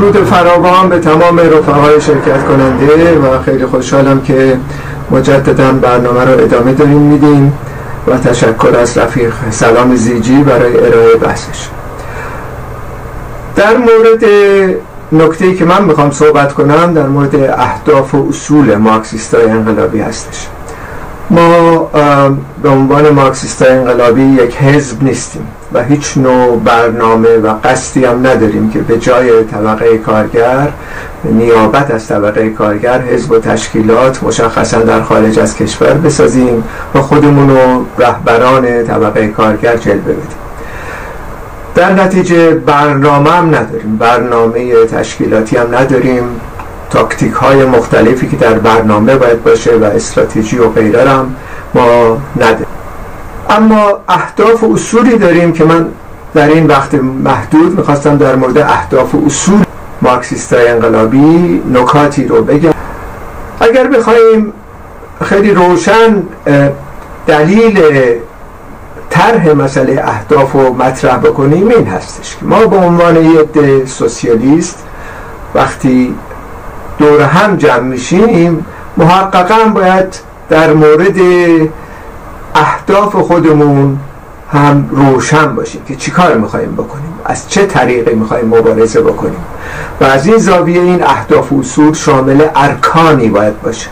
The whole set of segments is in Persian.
درود فراوان به تمام رفقای شرکت کننده و خیلی خوشحالم که مجددا برنامه رو ادامه داریم میدیم و تشکر از رفیق سلام زیجی برای ارائه بحثش. در مورد نکته‌ای که من میخوام صحبت کنم در مورد اهداف و اصول مارکسیستای انقلابی هستش. ما به عنوان مارکسیستای انقلابی یک حزب نیستیم و هیچ نوع برنامه و قصدی هم نداریم که به جای طبقه کارگر، نیابت از طبقه کارگر، حزب و تشکیلات مشخصا در خارج از کشور بسازیم و خودمون رو رهبران طبقه کارگر جلوه بدیم. در نتیجه برنامه هم نداریم، برنامه تشکیلاتی هم نداریم، تاکتیک های مختلفی که در برنامه باید باشه و استراتژی و غیره هم ما نداریم. اما اهداف و اصولی داریم که من در این وقت محدود میخواستم در مورد اهداف و اصول مارکسیستای انقلابی نکاتی رو بگم. اگر بخوایم خیلی روشن دلیل طرح مسئله اهداف رو مطرح بکنیم این هستش که ما به عنوان یک سوسیالیست وقتی دور هم جمع میشیم محققا باید در مورد اهداف خودمون هم روشن باشیم که چی کار میخواییم بکنیم، از چه طریقی میخواییم مبارزه بکنیم و از این زاویه این اهداف و اصول شامل ارکانی باید باشه.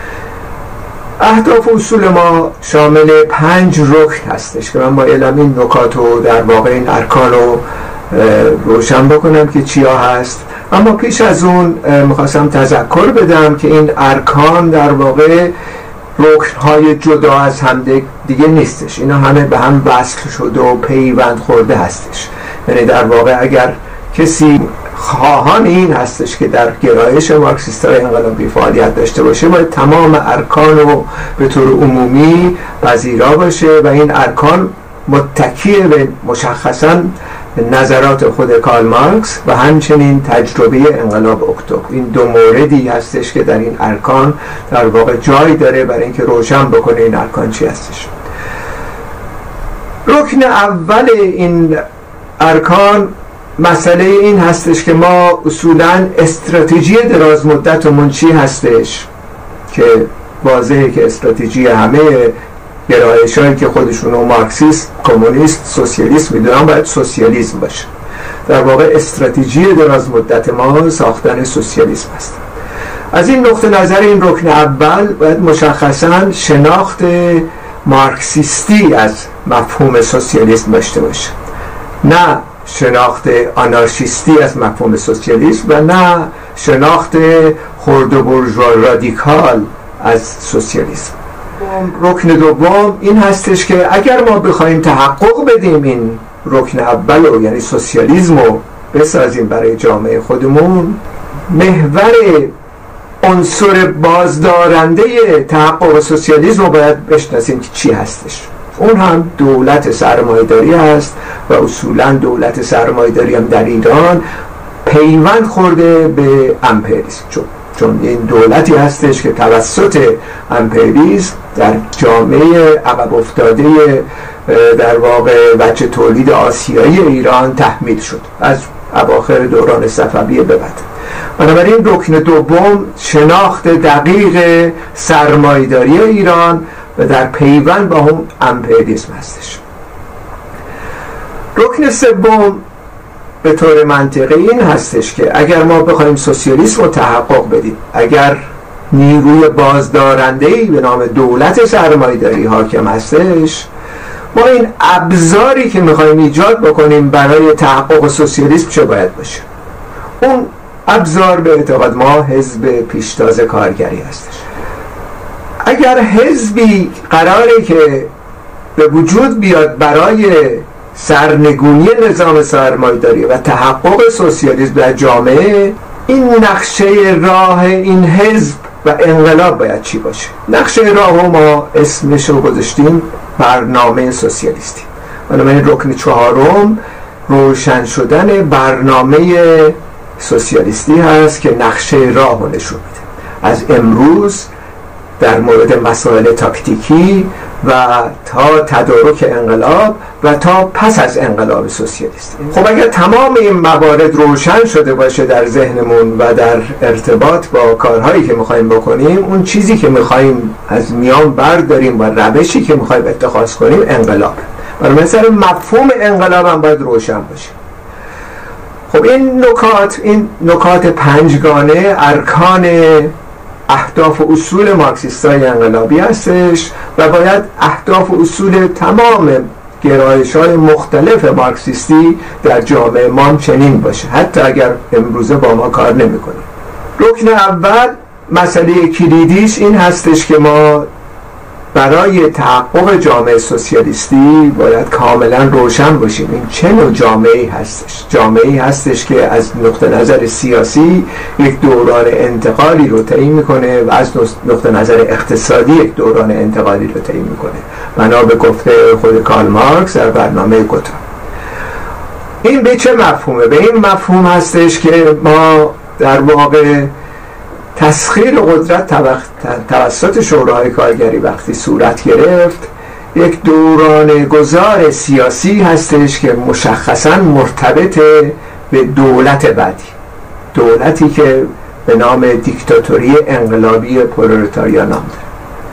اهداف و اصول ما شامل 5 رکن هستش که من با اعلام این نکات و در واقع این ارکان رو روشن بکنم که چیا هست. اما پیش از اون میخواستم تذکر بدم که این ارکان در واقع رکن‌های جدا از هم دیگه نیستش، اینا همه به هم وصل شده و پیوند خورده هستش. یعنی در واقع اگر کسی خواهان این هستش که در گرایش مارکسیستای انقلابی فعالیت داشته باشه باید تمام ارکان رو به طور عمومی پذیرا باشه و این ارکان متکی به مشخصاً نظرات خود کارل مارکس و همچنین تجربه انقلاب اکتبر. این دو موردی هستش که در این ارکان در واقع جای داره برای اینکه روشن بکنه این ارکان چی هستش. رکن اول این ارکان مسئله این هستش که ما اصولاً استراتژی دراز مدتمون چی هستش که واضحه که استراتژی همه گرایش هایی که خودشونو مارکسیست، کمونیست، سوسیالیست میدونن باید سوسیالیسم باشه. در واقع استراتژی دراز مدت ما ساختن سوسیالیسم هست. از این نقطه نظر این رکن اول باید مشخصاً شناخت مارکسیستی از مفهوم سوسیالیسم داشته باشه، نه شناخت آنارشیستی از مفهوم سوسیالیسم و نه شناخت خرد و بورژوا رادیکال از سوسیالیسم. رکن دوم این هستش که اگر ما بخوایم تحقق بدیم این رکن اول رو یعنی سوسیالیسم رو بسازیم برای جامعه خودمون، محور عنصر بازدارنده تحقق سوسیالیسم رو باید بشناسیم که چی هستش. اون هم دولت سرمایه‌داری هست و اصولا دولت سرمایه‌داری هم در ایران پیوند خورده به امپریالیسم، چون این دولتی هستش که توسط امپریالیسم در جامعه عقب افتاده در واقع وجه تولید آسیایی ایران تحمیل شد از اواخر دوران صفویه به بعد. بنابراین رکن دوم شناخت دقیق سرمایه‌داری ایران و در پیوند با هم امپریالیسم هستش. رکن سوم به طور منطقی این هستش که اگر ما بخوایم سوسیالیسم رو تحقق بدیم، اگر نیروی بازدارنده‌ای به نام دولت سرمایه‌داری حاکم هستش، ما این ابزاری که میخوایم ایجاد بکنیم برای تحقق سوسیالیسم چه باید باشه؟ اون ابزار به اعتقاد ما حزب پیشتاز کارگری هستش. اگر حزبی قراره که به وجود بیاد برای سرنگونی نظام سرمایه‌داری و تحقق سوسیالیسم در جامعه، این نقشه راه این حزب و انقلاب باید چی باشه؟ نقشه راه ما اسمش رو گذاشتیم برنامه سوسیالیستی. بنابراین رکن چهارم روشن شدن برنامه سوسیالیستی هست که نقشه راه رو نشون میده. از امروز در مورد مسائل تاکتیکی و تا تدارک انقلاب و تا پس از انقلاب سوسیالیستی. خب اگر تمام این موارد روشن شده باشه در ذهنمون و در ارتباط با کارهایی که میخوایم بکنیم، اون چیزی که میخوایم از میان برداریم و روشی که میخوایم اتخاذ کنیم انقلاب. برای مثلا مفهوم انقلاب هم باید روشن باشه. خب این نکات پنجگانه ارکان اهداف و اصول مارکسیستای انقلابی هستش و باید اهداف و اصول تمام گرایش‌های مختلف مارکسیستی در جامعه ما چنین باشه، حتی اگر امروزه با ما کار نمی‌کنه. رکن اول مسئله کلیدیش این هستش که ما برای تحقق جامعه سوسیالیستی باید کاملا روشن باشیم این چه نوع جامعه‌ای هستش. جامعه‌ای هستش که از نقطه نظر سیاسی یک دوران انتقالی رو طی میکنه و از نقطه نظر اقتصادی یک دوران انتقالی رو طی میکنه، بنا به گفته خود کارل مارکس در برنامه گوتا. این به چه مفهومه؟ به این مفهوم هستش که ما در واقع تسخیر قدرت توسط شوراهای کارگری وقتی صورت گرفت، یک دوران گذار سیاسی هستش که مشخصاً مرتبط به دولت بعدی، دولتی که به نام دیکتاتوری انقلابی پرولتاریا نام داره.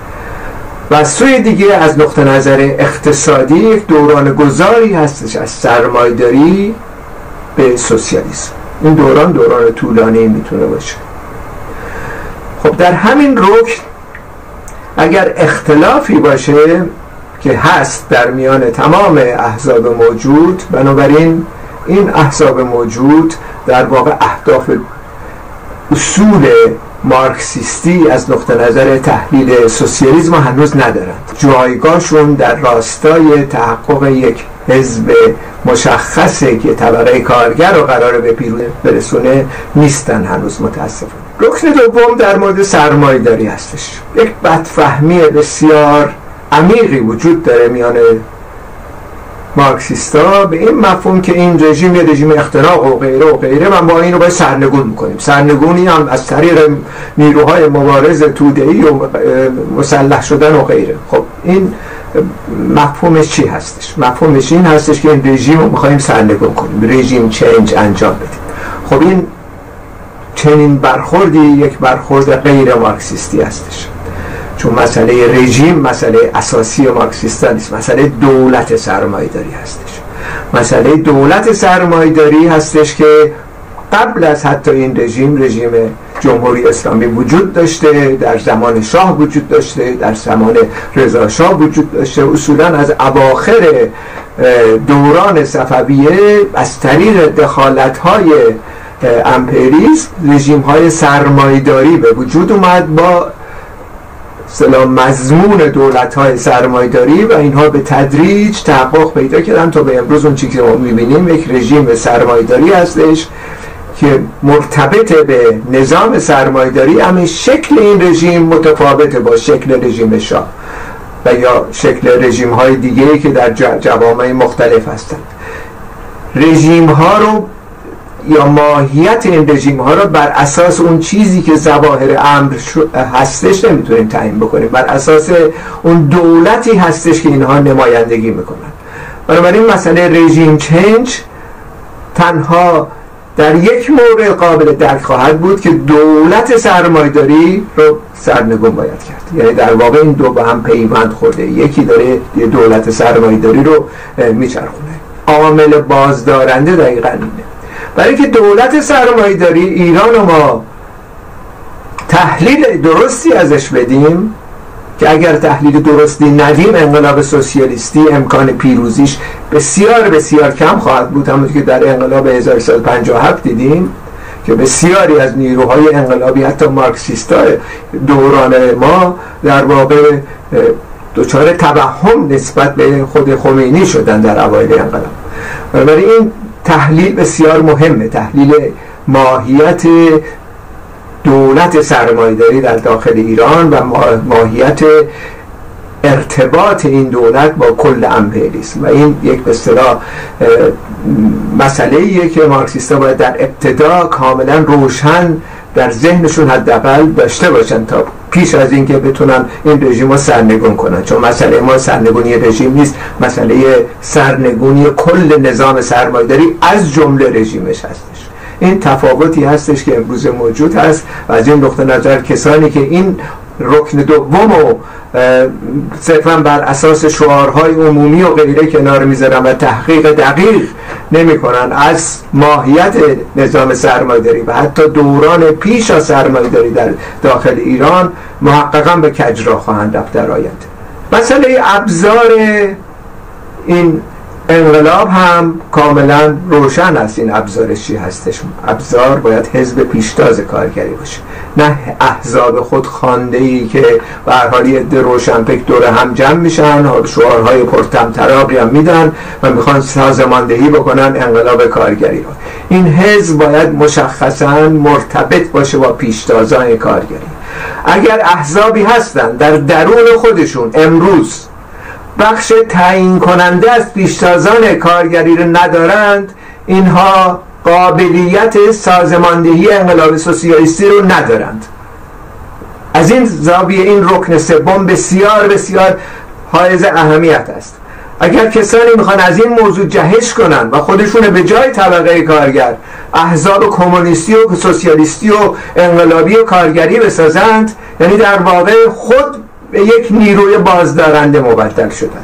و از سوی دیگه از نقطه نظر اقتصادی یک دوران گذاری هستش از سرمایه‌داری به سوسیالیسم. این دوران طولانی میتونه باشه. خب در همین رکن اگر اختلافی باشه که هست در میان تمام احزاب موجود، بنابراین این احزاب موجود در واقع اهداف اصول مارکسیستی از نقطه نظر تحلیل سوسیالیسم هنوز ندارند. جایگاهشون در راستای تحقق یک حزب مشخصه که طبقه کارگر رو قراره به پیروزی برسونه نیستن هنوز، متاسفانه. رکن دوم در مورد سرمایه‌داری هستش. یک بدفهمی بسیار عمیقی وجود داره میان مارکسیستا به این مفهوم که این رژیم یه رژیم اختناق و غیره و ما این رو باید سرنگون میکنیم. سرنگونی هم از طریق نیروهای مبارز توده‌ای و مسلح شدن و غیره. خب این مفهومش چی هستش؟ مفهومش این هستش که این رژیم رو میخواییم سرنگون کنیم، رژیم چنج انجام بدیم. خب این چنین برخوردی یک برخورد غیر مارکسیستی هستش، چون مسئله رژیم مسئله اساسی مارکسیستا نیست، مسئله دولت سرمایه‌داری هستش. مسئله دولت سرمایه‌داری هستش که قبل از حتی این رژیم جمهوری اسلامی وجود داشته، در زمان شاه وجود داشته، در زمان رضا شاه وجود داشته. اصولا از اواخر دوران صفویه از طریق دخالت‌های امپریالیسم رژیم‌های سرمایه‌داری به وجود اومد با مضمون دولت‌های سرمایه‌داری و اینها به تدریج تحقق پیدا کردن تا به امروز اون چیزی که ما می‌بینیم یک رژیم سرمایه‌داری هستش که مرتبط به نظام سرمایه‌داری، همین شکل این رژیم متفاوته با شکل رژیم شاه و یا شکل رژیم‌های دیگه‌ای که در جوامع مختلف هستند. رژیم‌ها رو یا ماهیت این رژیم ها رو بر اساس اون چیزی که ظواهر امر هستش نمیتونیم تعیین بکنیم، بر اساس اون دولتی هستش که اینها نمایندگی میکنن. بنابراین مسئله رژیم چنج تنها در یک مورد قابل درک خواهد بود که دولت سرمایه‌داری رو سرنگون باید کرد. یعنی در واقع این دو با هم پیوند خورده، یکی داره یه دولت سرمایه‌داری رو میچرخونه. عامل بازدارنده دقیقاً اینه. برای که دولت سرمایه‌داری ایران رو ما تحلیل درستی ازش بدیم، که اگر تحلیل درستی ندیم انقلاب سوسیالیستی امکان پیروزیش بسیار بسیار کم خواهد بود. همونطور که در انقلاب 1357 دیدیم که بسیاری از نیروهای انقلابی حتی مارکسیستای دوران ما در واقع دچار توهم نسبت به خود خمینی شدن در اوایل انقلاب. برای این تحلیل بسیار مهمه، تحلیل ماهیت دولت سرمایه‌داری در داخل ایران و ماهیت ارتباط این دولت با کل امپریالیسم. و این یک به اصطلاح مسئله‌ایه که مارکسیست‌ها باید در ابتدا کاملا روشن در ذهنشون حداقل داشته باشن تا پیش از اینکه بتونن این رژیم رو سرنگون کنن. چون مسئله ما سرنگونی رژیم نیست، مسئله سرنگونی کل نظام سرمایه‌داری از جمله رژیمش هستش. این تفاوتی هستش که امروز موجود هست و از این نقطه نظر کسانی که این رکن دوم و صرفا بر اساس شعارهای عمومی و غیره کنار میذارن و تحقیق دقیق نمی کنن از ماهیت نظام سرمایه‌داری و حتی دوران پیش از سرمایه‌داری در داخل ایران، محققا به کجرا خواهند رفت در آینده. مسئله ابزار این انقلاب هم کاملا روشن است. این ابزارش چی هستش؟ ابزار باید حزب پیشتاز کارگری باشه، نه احزاب خود خوانده‌ای که به هر حال یه روشنفکر دور هم جمع میشن، شعارهای پرطمطراقی هم میدن و میخوان سازماندهی بکنن انقلاب کارگری رو. این حزب باید مشخصا مرتبط باشه با پیشتازان کارگری. اگر احزابی هستن در درون خودشون امروز بخش تعیین کننده از پیشتازان کارگری رو ندارند، اینها قابلیت سازماندهی انقلاب سوسیالیستی رو ندارند. از این زاویه این رکن سوم بسیار بسیار حائز اهمیت است. اگر کسانی میخوان از این موضوع جهش کنن و خودشون به جای طبقه کارگر احزاب کمونیستی و سوسیالیستی و انقلابی و کارگری بسازند، یعنی در واقع خود به یک نیروی بازدارنده مبدل شدند.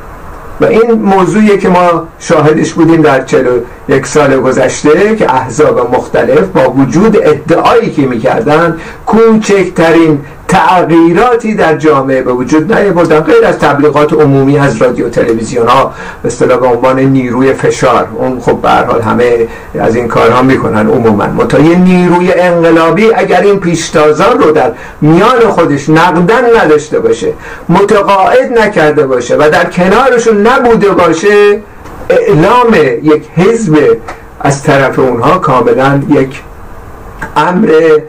و این موضوعی که ما شاهدش بودیم در 41 سال گذشته که احزاب مختلف با وجود ادعایی که میکردن کوچکترین تغییراتی در جامعه به وجود نیاوردن، غیر از تبلیغات عمومی از رادیو تلویزیون ها به اصطلاح به عنوان نیروی فشار. اون خب به هر حال همه از این کارها میکنن عموما. متا یه نیروی انقلابی اگر این پیشتازان رو در میان خودش نقدن نداشته باشه، متقاعد نکرده باشه و در کنارشون نبوده باشه، اعلام یک حزب از طرف اونها کاملا یک امر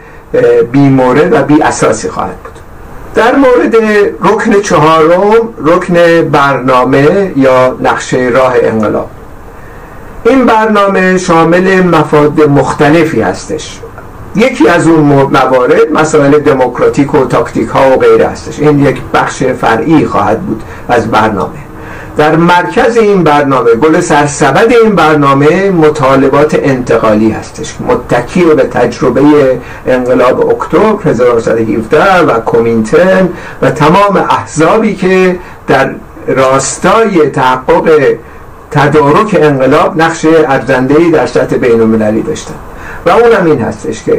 بی مورد و بی اساسی خواهد بود. در مورد رکن چهارم، رکن برنامه یا نقشه راه انقلاب، این برنامه شامل مفاد مختلفی هستش. یکی از اون موارد مسائل دموکراتیک و تاکتیک ها و غیره هستش. این یک بخش فرعی خواهد بود از برنامه. در مرکز این برنامه، گل سرسبد این برنامه، مطالبات انتقالی هستش، متکی به تجربه انقلاب اکتبر 1917 و کومینترن و تمام احزابی که در راستای تحقق تدارک انقلاب نقش ارزنده‌ای در سطح بین‌المللی داشتن. و اونم این هستش که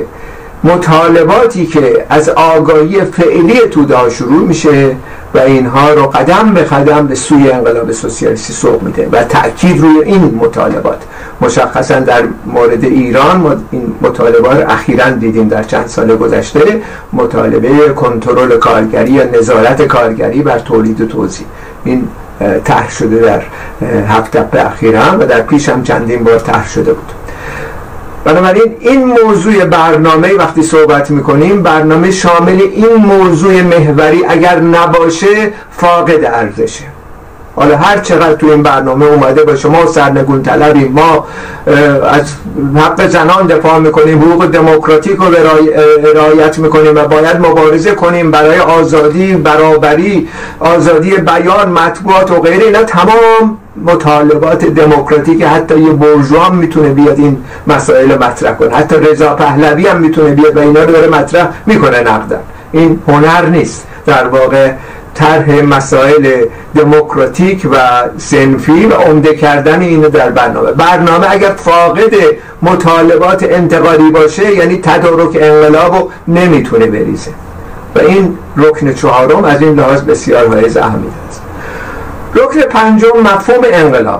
مطالباتی که از آگاهی فعلی توده شروع میشه و اینها رو قدم به قدم به سوی انقلاب سوسیالیستی سوق میده و تأکید روی این مطالبات. مشخصا در مورد ایران ما این مطالبات رو اخیراً دیدیم در چند سال گذشته، مطالبه کنترل کارگری یا نظارت کارگری بر تولید و توزیع. این طرح شده در 7 تپه اخیراً و در پیش هم چندین بار طرح شده بود. بنابراین این موضوع برنامه وقتی صحبت میکنیم، برنامه شامل این موضوع محوری اگر نباشه فاقد ارزشه. حالا هر چقدر تو این برنامه اومده باشه ما سرنگون طلبیم، ما از حق زنان دفاع میکنیم، حقوق دموکراتیک رو رعایت میکنیم و باید مبارزه کنیم برای آزادی، برابری، آزادی بیان، مطبوعات و غیره، اینا تمام مطالبات دموکراتیک. حتی یه بورژوا میتونه بیاد این مسائل مطرح کنه، حتی رضا پهلوی هم میتونه بیاد و اینا رو داره مطرح میکنه نقدن. این هنر نیست، در واقع طرح مسائل دموکراتیک و صنفی و عمده کردن اینو در برنامه اگر فاقد مطالبات انتقادی باشه، یعنی تدارک انقلاب رو نمیتونه بریزه. و این رکن چهارم از این لحاظ بسیار حائز اهمیت است. رکن پنجم، مفهوم انقلاب.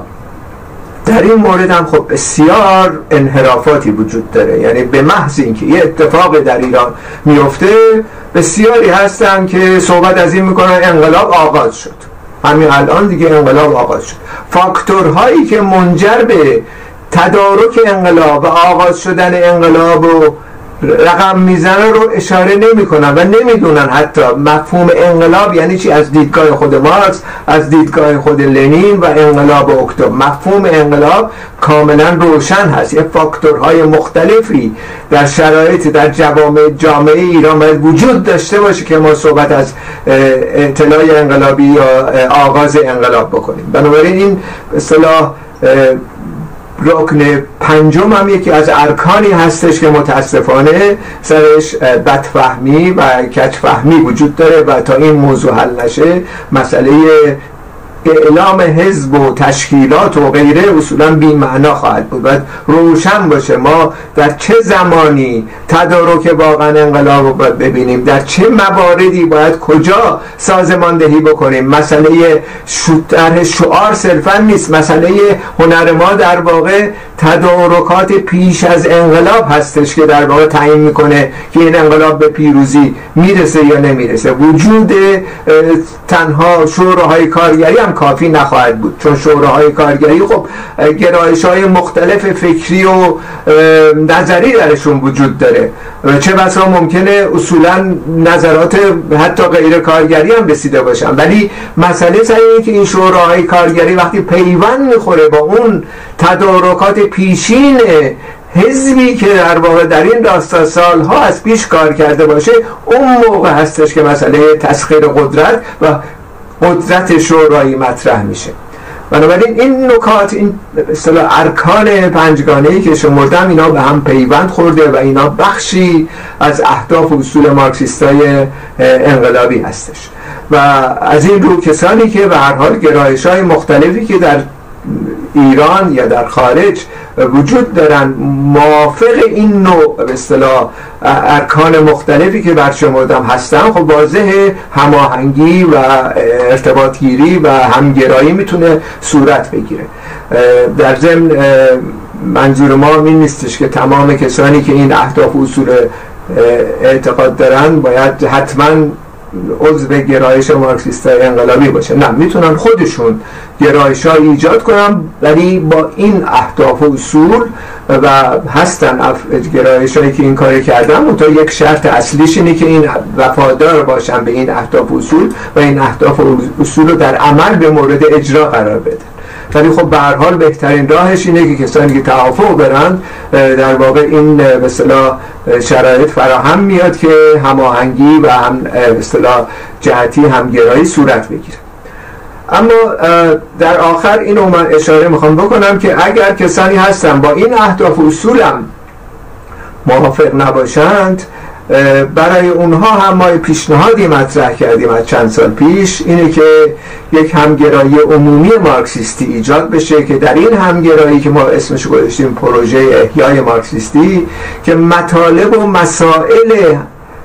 در این مورد هم خب بسیار انحرافاتی وجود داره. یعنی به محض اینکه یه اتفاق در ایران میفته، بسیاری هستن که صحبت از این میکنن انقلاب آغاز شد. همین الان دیگه انقلاب آغاز شد. فاکتورهایی که منجر به تدارک انقلاب و آغاز شدن انقلاب و رقم میزنه رو اشاره نمیکنن و نمیدونن حتی مفهوم انقلاب یعنی چی از دیدگاه خود مارکس، از دیدگاه خود لنین و انقلاب اکتبر. مفهوم انقلاب کاملا روشن هست. یه فاکتورهای مختلفی در شرایط در جامعه ایران باید وجود داشته باشه که ما صحبت از اطلاع انقلابی یا آغاز انقلاب بکنیم. بنابراین این به اصطلاح رکن پنجم هم یکی از ارکانی هستش که متاسفانه سرش بدفهمی و کجفهمی وجود داره و تا این موضوع حل نشه مسئله اعلام حزب و تشکیلات و غیره اصولا بی معنا خواهد بود. باید روشن باشه ما در چه زمانی تدارک واقعا انقلاب رو باید ببینیم، در چه مواردی باید کجا سازماندهی بکنیم. مسئله طرح شعار صرفا نیست، مسئله هنر ما در واقع تدارکات پیش از انقلاب هستش که در واقع تعیین میکنه که این انقلاب به پیروزی میرسه یا نمیرسه. وجود تنها شوراهای کارگری هم کافی نخواهد بود، چون شوراهای کارگری خب گرایش‌های مختلف فکری و نظری درشون وجود داره و چه بسا ممکنه اصولا نظرات حتی غیر کارگری هم رسیده باشن، ولی مسئله سر اینه که این شوراهای کارگری وقتی پیوند میخوره با اون تدارکات پیشین حزبی که در واقع در این راستا سالها از پیش کار کرده باشه، اون موقع هستش که مسئله تسخیر قدرت و قدرت شورایی مطرح میشه. بنابراین این نکات، این اصطلاح ارکان پنجگانه‌ای که شمردم، اینا به هم پیوند خورده و اینا بخشی از اهداف و اصول مارکسیستای انقلابی هستش و از این رو کسانی که به هر حال گرایش‌های مختلفی که در ایران یا در خارج وجود دارن موافق این نوع به اصطلاح ارکان مختلفی که برشمردم هستن، خب واضح هماهنگی و ارتباط گیری و همگرایی میتونه صورت بگیره. در ضمن منظور ما این نیستش که تمام کسانی که این اهداف و اصول اعتقاد دارن باید حتما عضو گرایش مارکسیستای انقلابی باشه. نه، میتونن خودشون گرایش‌های ایجاد کنن ولی با این اهداف و اصول و هستن گرایش‌هایی که این کار کردن. منتها یک شرط اصلیش اینه که این وفادار باشن به این اهداف و اصول و این اهداف و اصول رو در عمل به مورد اجرا قرار بدن. ولی خب به هر حال بهترین راهش اینه که کسانی که توافق برن در واقع این به اصطلاح شرایط فراهم میاد که هماهنگی و هم به اصطلاح جهتی همگرایی صورت بگیره. اما در آخر اینو من اشاره میخوام بکنم که اگر کسانی هستن با این اهداف و اصولم موافق نباشند، برای اونها هم ما پیشنهادی مطرح کردیم از چند سال پیش، اینه که یک همگرایی عمومی مارکسیستی ایجاد بشه که در این همگرایی که ما اسمش گذاشتیم پروژه احیای مارکسیستی، که مطالب و مسائل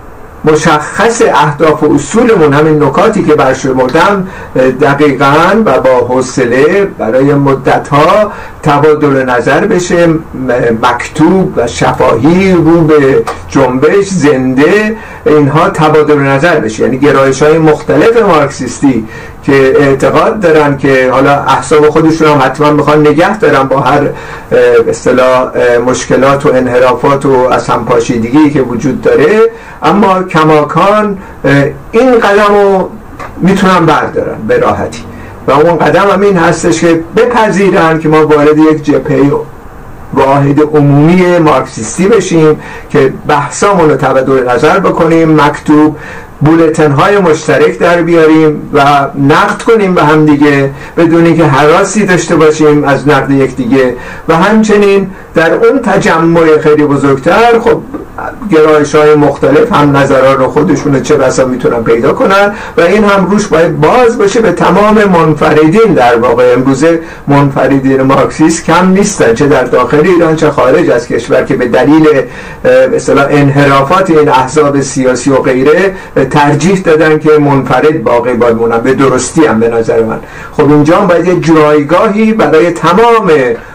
مشخص اهداف و اصولمون، همین نکاتی که برشمردم، دقیقاً و با حوصله برای مدت‌ها تبادل نظر بشه، مکتوب و شفاهی رو به جنبش زنده اینها تبادل نظر بشه. یعنی گرایش‌های مختلف مارکسیستی که اعتقاد دارن که حالا احساب خودشون هم حتما میخوان نگه دارن با هر اصطلاح مشکلات و انحرافات و از هم پاشیدگی که وجود داره، اما کماکان این قدم رو میتونن بردارن به راحتی و اون قدم هم این هستش که بپذیرن که ما وارد یک جبهه واحد عمومی مارکسیستی بشیم که بحثامون رو تبادل نظر بکنیم، مکتوب بولتن های مشترک در بیاریم و نقد کنیم به هم دیگه بدون اینکه هراسی داشته باشیم از نقد یکدیگه، و همچنین در اون تجمع خیلی بزرگتر خب گرایش های مختلف هم نظران رو خودشون چه بسا میتونن پیدا کنن و این هم روش باید باز باشه به تمام منفردین. در واقع امروزه منفردین مارکسیست کم نیستن، چه در داخل ایران چه خارج از کشور، که به دلیل به اصطلاح انحرافات این احزاب سیاسی و غیره ترجیح دادن که منفرد باقی بمونن. به درستی هم به نظر من. خب اینجا باید یه جایگاهی برای تمام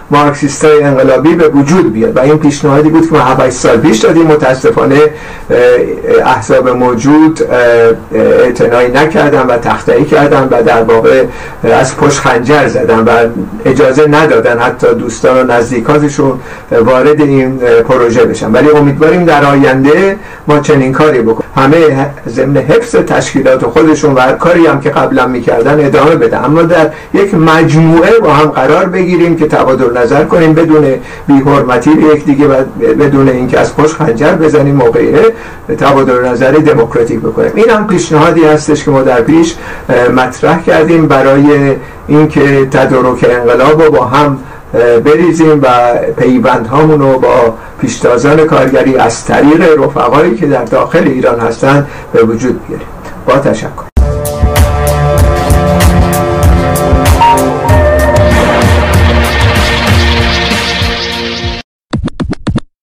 مارکسیستای انقلابی به وجود بیاد و این پیشنهادی بود که ما 7 سال پیش دادیم. متاسفانه احزاب موجود اعتنایی نکردن و تخطئی کردن و در واقع از پشت خنجر زدن و اجازه ندادن حتی دوستان و نزدیکانشون وارد این پروژه بشن. ولی امیدواریم در آینده ما چنین کاری بکنیم، همه ضمن حفظ تشکیلات خودشون و کاری هم که قبلا میکردن ادامه بدن، اما در یک مجموعه با هم قرار بگیریم که تبادل نظر کنیم بدون بی‌حرمتی به یکدیگه و بدون اینکه از پشت خنجر بزنیم و غیره، تبادل نظر دموکراتیک بکنیم. این هم پیشنهادی هستش که ما در پیش مطرح کردیم برای اینکه تدارک انقلاب رو با هم بریزیم و پیوندهامون رو با پیشتازان کارگری از طریق رفقایی که در داخل ایران هستن به وجود بیاریم. با تشکر.